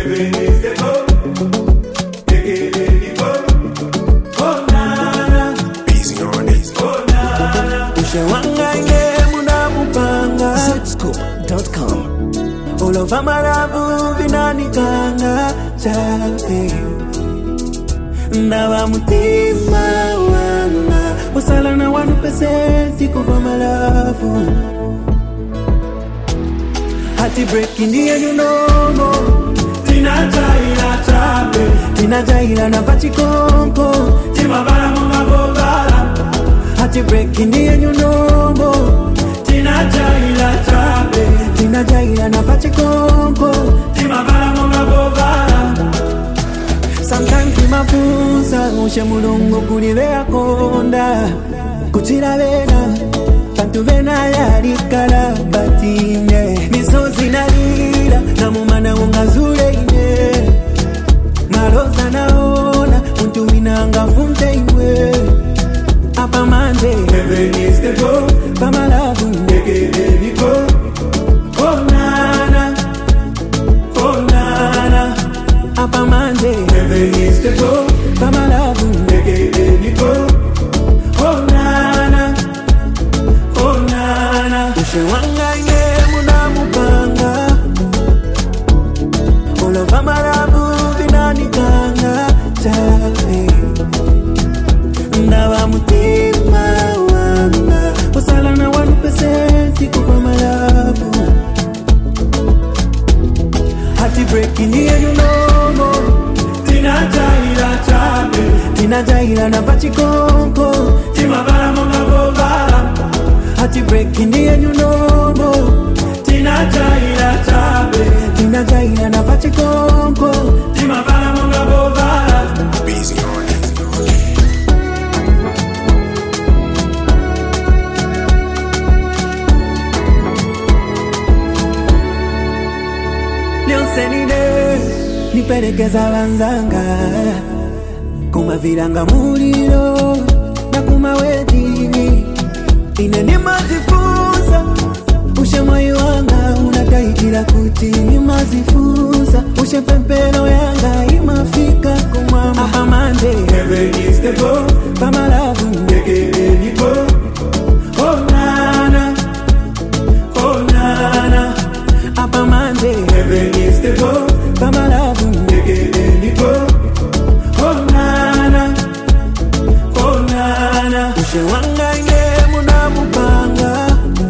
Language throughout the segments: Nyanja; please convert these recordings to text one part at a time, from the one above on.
Heaven is the goal. Take it in the goal. Oh nana, Busy on it. oh nana. Ushewanga inge muna mupanga Zscoop.com. All over my love, vinani kanga chape. Ndawa mutima wanga wasala na 1% kuva malavu. Hati breaking the you know. Tina jaila chape. Tina jaila na vachikonko. Tima vara monga bobala. Hati breaking the you know. Tina jaila chape. Tina jaila na vachikonko. Tima vara monga bobala. Sometimes kimafunza ushe mulungu kulivea konda kuchira vena pantu vena yalikala batine misozi nalira na mumana ungazule ine maloza naona muntu winanga funte iwe apa mande Heaven is the goal. pamalavu Take it in the goal. Oh nana, oh nana. apa mande Heaven is the goal. pamalavu Take it in the goal. Oh nana, oh nana. Ushewanga inge muna mupanga Olova marabu vinani kanga chape. Ndawa mutima wanga wasala na 1% kuva malavu. Hati breaking the you know. Tina jaila chape. Tina jaila na vachikonko. Tima vara monga bobala. Hati breaking the you know. Tina jaila chape. Tina jaila na vachikonko. Tima vara monga bobala. Busy on it. Lionsenine niperekeza wanzanga kumaviranga muliro na kumawedini ine nimazifunza ushe moyo wanga unataikila kuti nimazifunza ushe pempelo yanga imafika kumama apa mande Heaven is the goal. pamalavu Take it in the goal. Oh nana, oh nana. apa mande Heaven is the goal. pamalavu Take it in the goal. Oh nana, oh nana. ushe wanga inge muna mupanga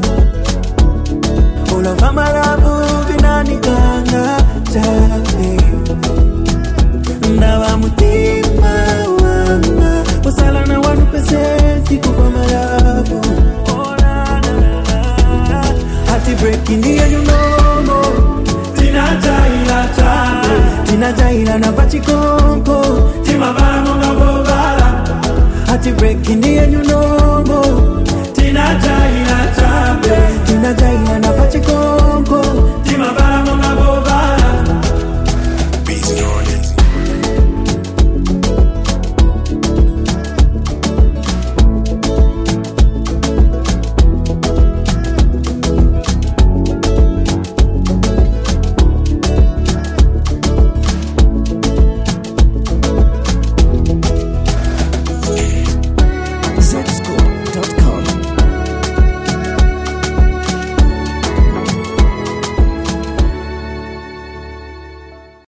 Olova marabu vinani kanga chape. Ndawa mutima wanga wasala na 1% kuva malavu. Hati breaking the you know. Tina jaila chape. Tina jaila na vachiko